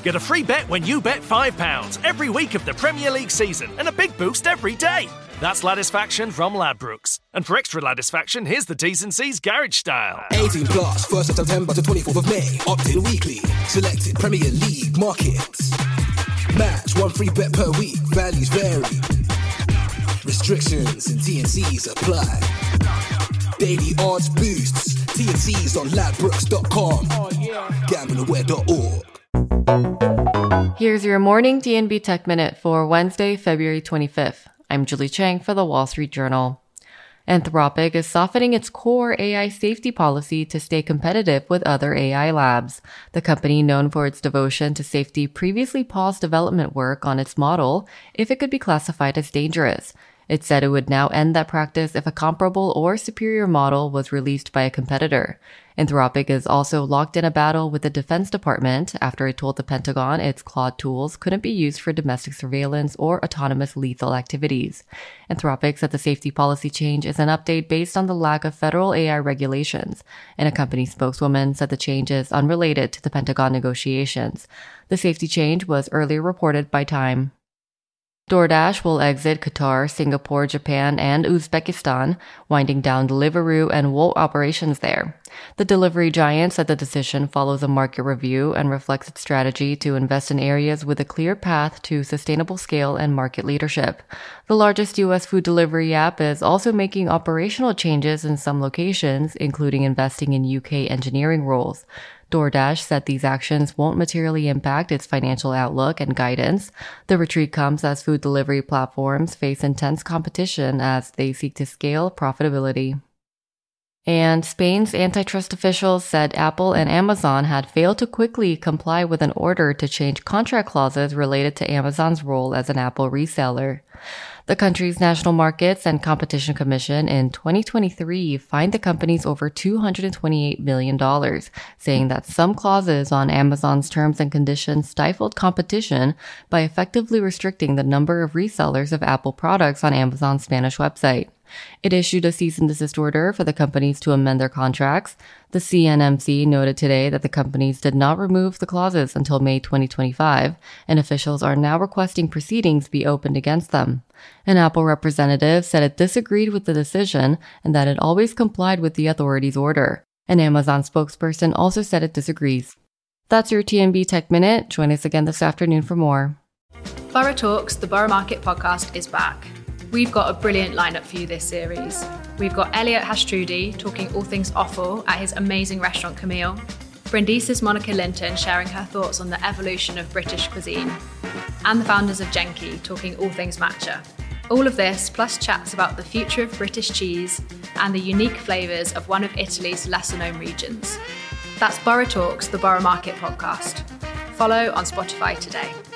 Get a free bet when you bet £5 every week of the Premier League season and a big boost every day. That's Ladisfaction from Ladbrokes. And for extra Ladisfaction, here's the T's and C's Garage Style. 18 plus, 1st of September to 24th of May. Opt-in weekly. Selected Premier League markets. Match 1 free bet per week. Values vary. Restrictions and T&Cs apply. Daily odds boosts. T&Cs on ladbrokes.com. Gambleaware.org. Here's your morning DNB Tech Minute for Wednesday, February 25th. I'm Julie Chang for the Wall Street Journal. Anthropic is softening its core AI safety policy to stay competitive with other AI labs. The company, known for its devotion to safety, previously paused development work on its model if it could be classified as dangerous. It said it would now end that practice if a comparable or superior model was released by a competitor. Anthropic is also locked in a battle with the Defense Department after it told the Pentagon its Claude tools couldn't be used for domestic surveillance or autonomous lethal activities. Anthropic said the safety policy change is an update based on the lack of federal AI regulations, and a company spokeswoman said the change is unrelated to the Pentagon negotiations. The safety change was earlier reported by Time. DoorDash will exit Qatar, Singapore, Japan, and Uzbekistan, winding down Deliveroo and Wolt operations there. The delivery giant said the decision follows a market review and reflects its strategy to invest in areas with a clear path to sustainable scale and market leadership. The largest U.S. food delivery app is also making operational changes in some locations, including investing in UK engineering roles. DoorDash said these actions won't materially impact its financial outlook and guidance. The retreat comes as food delivery platforms face intense competition as they seek to scale profitability. And Spain's antitrust officials said Apple and Amazon had failed to quickly comply with an order to change contract clauses related to Amazon's role as an Apple reseller. The country's National Markets and Competition Commission in 2023 fined the companies over $228 million, saying that some clauses on Amazon's terms and conditions stifled competition by effectively restricting the number of resellers of Apple products on Amazon's Spanish website. It issued a cease and desist order for the companies to amend their contracts. The CNMC noted today that the companies did not remove the clauses until May 2025, and officials are now requesting proceedings be opened against them. An Apple representative said it disagreed with the decision and that it always complied with the authority's order. An Amazon spokesperson also said it disagrees. That's your TNB Tech Minute. Join us again this afternoon for more. Borough Talks, the Borough Market podcast, is back. We've got a brilliant lineup for you this series. We've got Elliot Hastrudi talking all things offal at his amazing restaurant Camille, Brindisi's Monica Linton sharing her thoughts on the evolution of British cuisine, and the founders of Genki talking all things matcha. All of this, plus chats about the future of British cheese and the unique flavours of one of Italy's lesser-known regions. That's Borough Talks, the Borough Market podcast. Follow on Spotify today.